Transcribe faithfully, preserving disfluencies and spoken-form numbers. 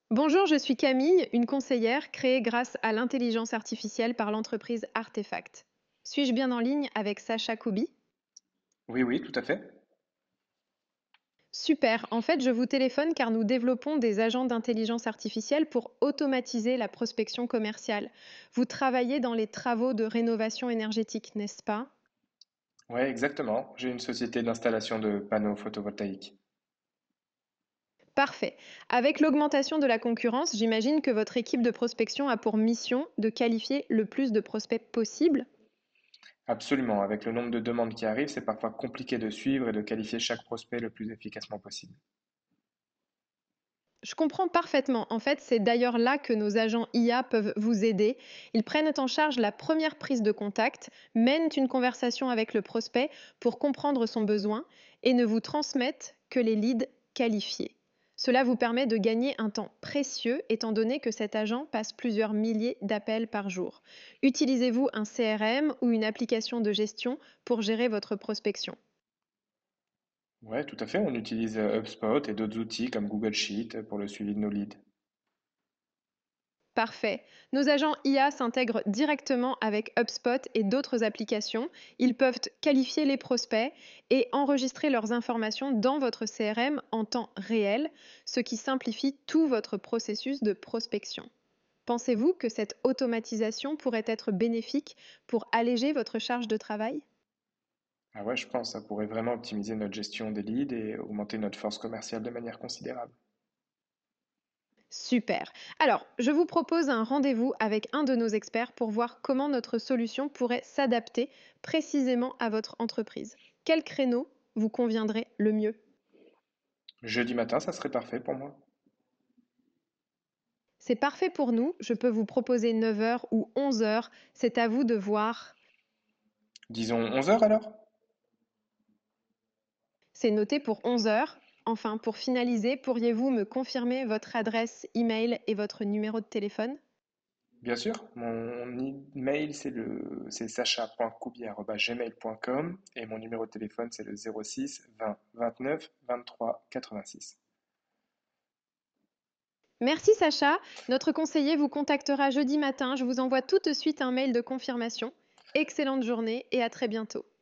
Bonjour, je suis Camille, une conseillère créée grâce à l'intelligence artificielle par l'entreprise Artefact. Suis-je bien en ligne avec Sacha Koubi? Oui, oui, tout à fait. Super, en fait je vous téléphone car nous développons des agents d'intelligence artificielle pour automatiser la prospection commerciale. Vous travaillez dans les travaux de rénovation énergétique, n'est-ce pas? Oui, exactement. J'ai une société d'installation de panneaux photovoltaïques. Parfait. Avec l'augmentation de la concurrence, j'imagine que votre équipe de prospection a pour mission de qualifier le plus de prospects possible. Absolument. Avec le nombre de demandes qui arrivent, c'est parfois compliqué de suivre et de qualifier chaque prospect le plus efficacement possible. Je comprends parfaitement. En fait, c'est d'ailleurs là que nos agents I A peuvent vous aider. Ils prennent en charge la première prise de contact, mènent une conversation avec le prospect pour comprendre son besoin et ne vous transmettent que les leads qualifiés. Cela vous permet de gagner un temps précieux étant donné que cet agent passe plusieurs milliers d'appels par jour. Utilisez-vous un C R M ou une application de gestion pour gérer votre prospection? Oui, tout à fait. On utilise euh, HubSpot et d'autres outils comme Google Sheet pour le suivi de nos leads. Parfait. Nos agents I A s'intègrent directement avec HubSpot et d'autres applications. Ils peuvent qualifier les prospects et enregistrer leurs informations dans votre C R M en temps réel, ce qui simplifie tout votre processus de prospection. Pensez-vous que cette automatisation pourrait être bénéfique pour alléger votre charge de travail? Ah ouais, je pense que ça pourrait vraiment optimiser notre gestion des leads et augmenter notre force commerciale de manière considérable. Super. Alors, je vous propose un rendez-vous avec un de nos experts pour voir comment notre solution pourrait s'adapter précisément à votre entreprise. Quel créneau vous conviendrait le mieux? Jeudi matin, ça serait parfait pour moi. C'est parfait pour nous. Je peux vous proposer neuf heures ou onze heures. C'est à vous de voir. Disons onze heures alors? C'est noté pour onze heures. Enfin, pour finaliser, pourriez-vous me confirmer votre adresse email et votre numéro de téléphone? Bien sûr, mon email c'est le c'est sacha point koubi arobase gmail point com et mon numéro de téléphone c'est le zéro six vingt vingt-neuf vingt-trois quatre-vingt-six. Merci Sacha. Notre conseiller vous contactera jeudi matin. Je vous envoie tout de suite un mail de confirmation. Excellente journée et à très bientôt.